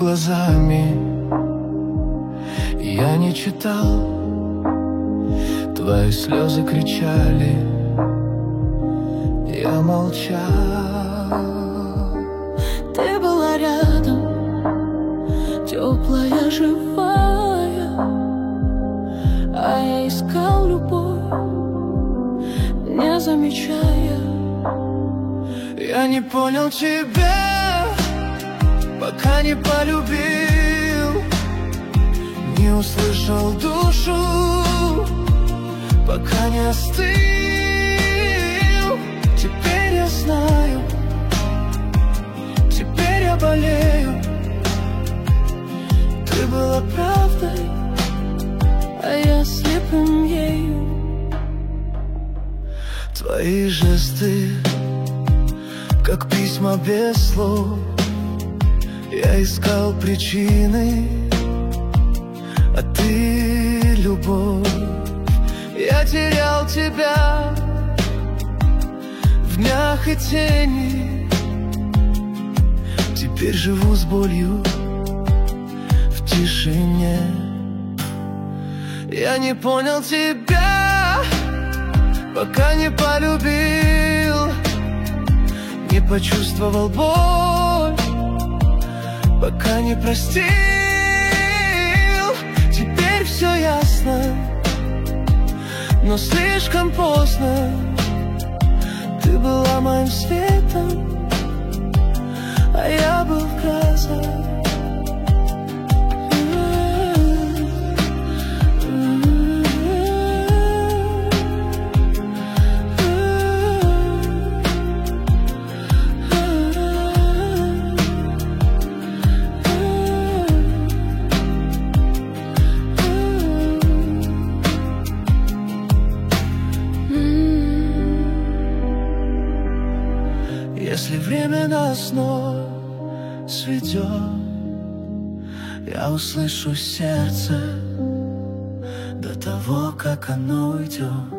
глазами. Я не читал, твои слезы кричали, я молчал. Ты была рядом, теплая, живая, а я искал любовь, не замечая. Я не понял тебя, пока не полюбил, не услышал душу, пока не остыл. Теперь я знаю, теперь я болею. Ты была правдой, а я слепым ею. Твои жесты, как письма без слов. Я искал причины, а ты — любовь. Я терял тебя в днях и тени. Теперь живу с болью в тишине. Я не понял тебя, пока не полюбил, не почувствовал боль, пока не простил. Теперь все ясно, но слишком поздно. Ты была моим светом, а я был в грозах. Если время нас снова сведет, я услышу сердце до того, как оно уйдет.